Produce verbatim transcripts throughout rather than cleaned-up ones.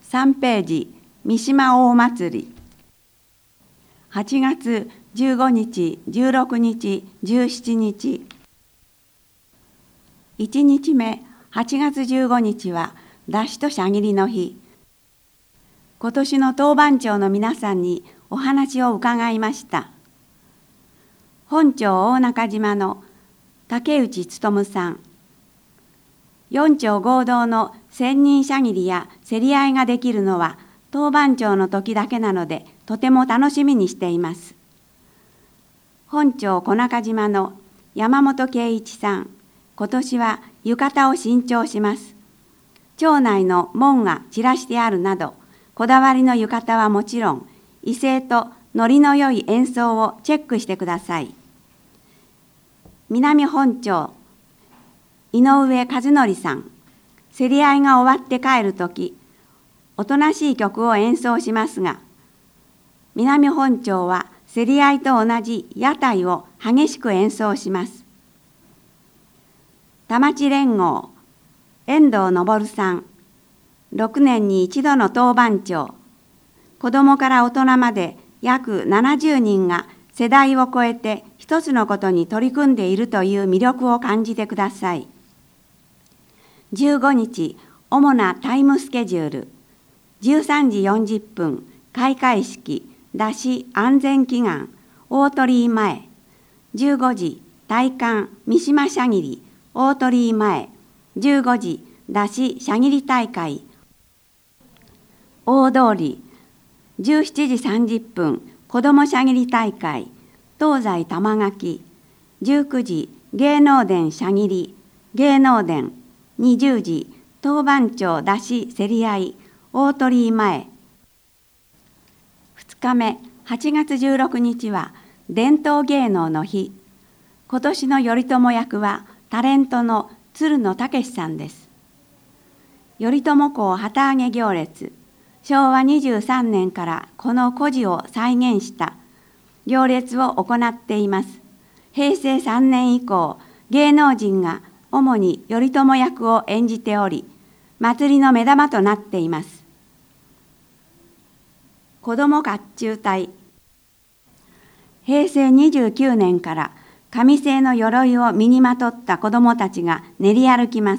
さんページ、三島大祭り。はちがつじゅうごにち、じゅうろくにち、じゅうしちにち。いちにちめ、はちがつじゅうごにちは、出しとしゃぎりの日。今年の当番長の皆さんにお話を伺いました。本町大中島の竹内勉さん。四町合同の千人しゃぎりや競り合いができるのは当番長の時だけなのでとても楽しみにしています。本町小中島の山本圭一さん。今年は浴衣を新調します。町内の門が散らしてあるなど、こだわりの浴衣はもちろん、威勢とノリの良い演奏をチェックしてください。南本町井上和則さん。競り合いが終わって帰るとき、おとなしい曲を演奏しますが、南本町は競り合いと同じ屋台を激しく演奏します。田町連合遠藤昇さん。ろくねんに一度の当番長。子どもから大人まで約ななじゅうにんが世代を超えて一つのことに取り組んでいるという魅力を感じてください。じゅうごにち、主なタイムスケジュール。じゅうさんじよんじゅっぷん、開会式、出し安全祈願、大鳥居前。じゅうごじ、大寒、三島しゃぎり、大鳥居前。じゅうごじ、出ししゃぎり大会、大通り。じゅうしちじさんじゅっぷん、子どもしゃぎり大会、東西玉垣。じゅうくじ、芸能殿しゃぎり、芸能殿。にじゅうじ、当番長出し競り合い、大鳥居前。ふつかめ、はちがつじゅうろくにちは伝統芸能の日。今年の頼朝役はタレントの鶴野武さんです。頼朝公旗揚げ行列。しょうわにじゅうさんねんからこの故事を再現した行列を行っています。へいせいさんねん以降、芸能人が主に頼朝役を演じており、祭りの目玉となっています。子ども甲冑隊。へいせいにじゅうきゅうねんから紙製の鎧を身にまとった子どもたちが練り歩きます。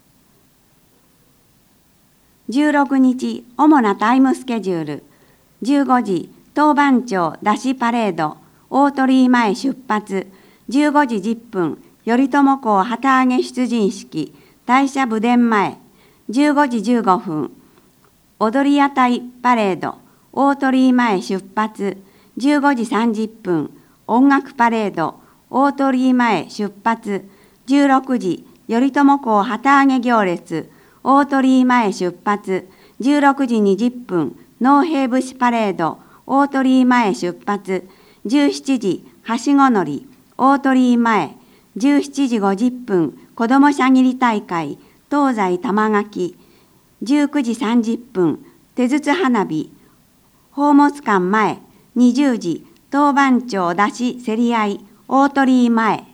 じゅうろくにち、主なタイムスケジュール。じゅうごじ、当番長出しパレード、大鳥居前出発。じゅうごじじゅっぷん、頼朝公旗揚げ出陣式、大社武殿前。じゅうごじじゅうごふん、踊り屋台パレード、大鳥居前出発。じゅうごじさんじゅっぷん、音楽パレード、大鳥居前出発。じゅうろくじ、頼朝公旗揚げ行列、大鳥居前出発。じゅうろくじにじゅっぷん、農兵節パレード、大鳥居前出発。じゅうしちじ、はしご乗り、大鳥居前。じゅうしちじごじゅっぷん、子どもしゃぎり大会、東西玉垣。じゅうくじさんじゅっぷん、手筒花火、宝物館前。にじゅうじ、当番長出し競り合い、大鳥居前。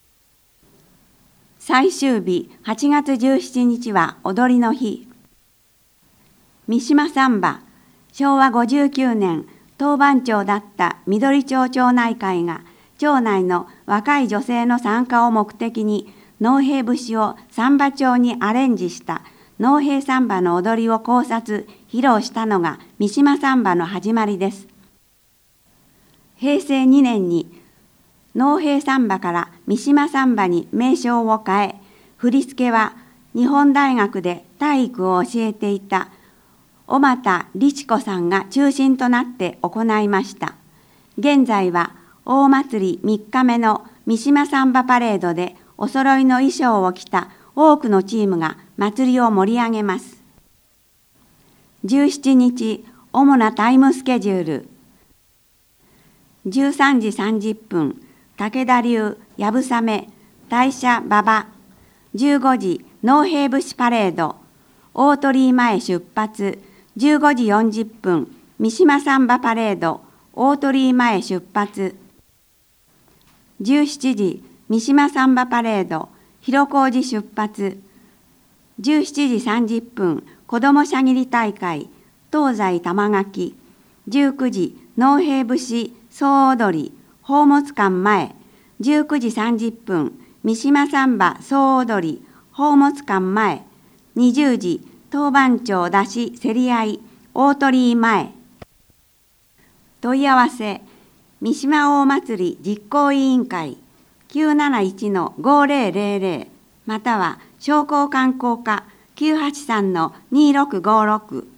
最終日、はちがつじゅうしちにちは踊りの日。三島サンバ。しょうわごじゅうきゅうねん、当番長だった緑町町内会が、町内の若い女性の参加を目的に農兵節をサンバ調にアレンジした農兵サンバの踊りを考察・披露したのが三島サンバの始まりです。へいせいにねんに農兵サンバから三島サンバに名称を変え、振り付けは日本大学で体育を教えていた小俣律子さんが中心となって行いました。現在は大祭りみっかめの三島サンバパレードでお揃いの衣装を着た多くのチームが祭りを盛り上げます。じゅうしちにち、主なタイムスケジュール。じゅうさんじさんじゅっぷん、武田流やぶさめ、大社馬場。じゅうごじ、農兵節パレード、大鳥居前出発。じゅうごじよんじゅっぷん、三島サンバパレード、大鳥居前出発。じゅうしちじ、三島サンバパレード、広小路出発。じゅうしちじさんじゅっぷん、 子どもしゃぎり大会東西玉垣じゅうくじ農兵節総踊り宝物館前じゅうくじさんじゅっぷん三島サンバ総踊り宝物館前にじゅうじ当番町出し競り合い大鳥居前問い合わせ三島大祭り実行委員会 きゅうなないちのごーぜろぜろぜろ または商工観光課 きゅうはちさんのにーろくごーろく